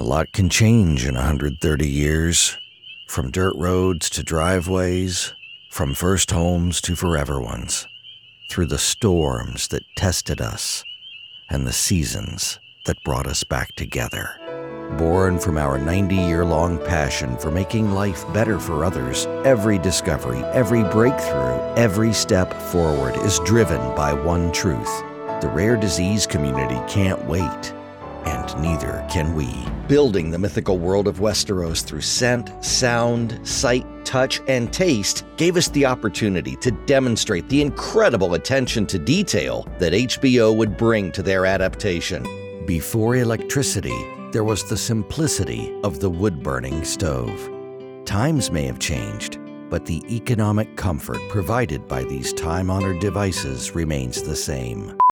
A lot can change in 130 years, from dirt roads to driveways, from first homes to forever ones, through the storms that tested us and the seasons that brought us back together. Born from our 90-year-long passion for making life better for others, every discovery, every breakthrough, every step forward is driven by one truth. The rare disease community can't wait, and neither can we. Building the mythical world of Westeros through scent, sound, sight, touch, and taste gave us the opportunity to demonstrate the incredible attention to detail that HBO would bring to their adaptation. Before electricity, there was the simplicity of the wood-burning stove. Times may have changed, but the economic comfort provided by these time-honored devices remains the same.